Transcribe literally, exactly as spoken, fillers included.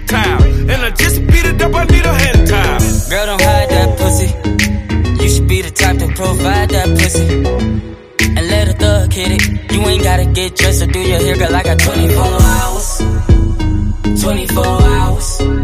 towel. And I just beat it up, I need a hand towel. Girl, don't hide that pussy. You should be the type to provide that pussy. And let a thug hit it. You ain't gotta get dressed or do your hair, girl. I got twenty-four hours. twenty-four hours.